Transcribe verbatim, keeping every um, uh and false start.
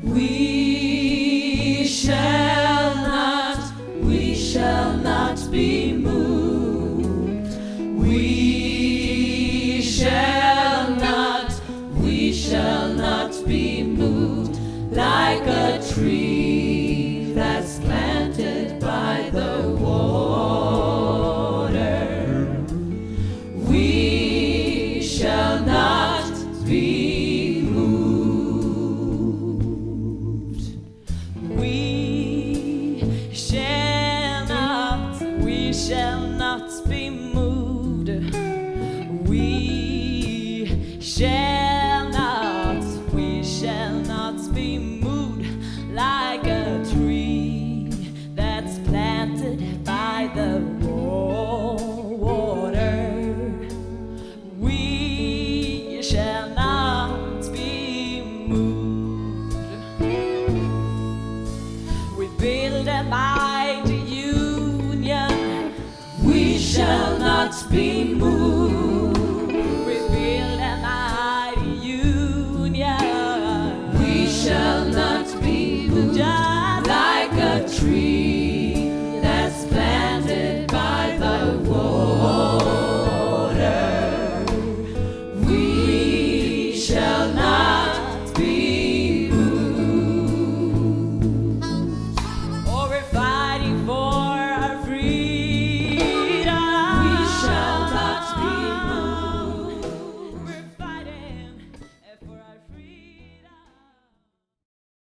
We shall not, we shall not be moved. We shall not, we shall not be moved like a tree that's planted by the water. We shall not be moved. We shall not, we shall not be moved. We shall not, we shall not be moved like a tree that's planted by the water. We shall not be moved. We build a mighty union. We shall not be moved.